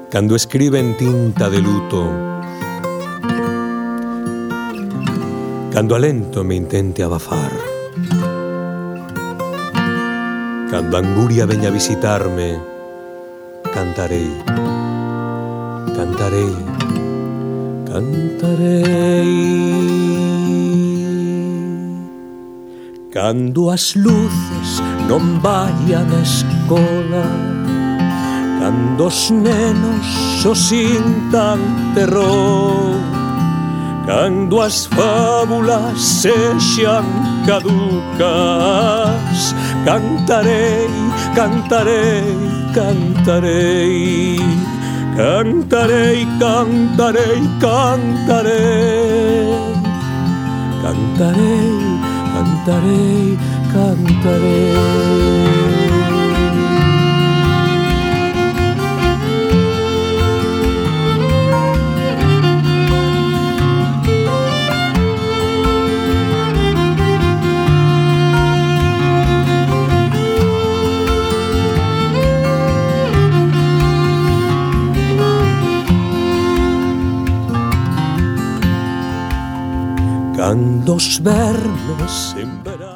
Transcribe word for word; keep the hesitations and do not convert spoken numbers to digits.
cando escribe en tinta de luto, cando alento me intente abafar, cando a anguria veña a visitarme, cantarei, cantarei, cantarei. Cando as luces non vayan á escola, cando os nenos o sintan terror, cando as fábulas sexan caducas, cantarei, cantarei, cantarei, cantarei, cantarei, cantarei, cantarei, cantarei, cantarei. Cando os vermes en verán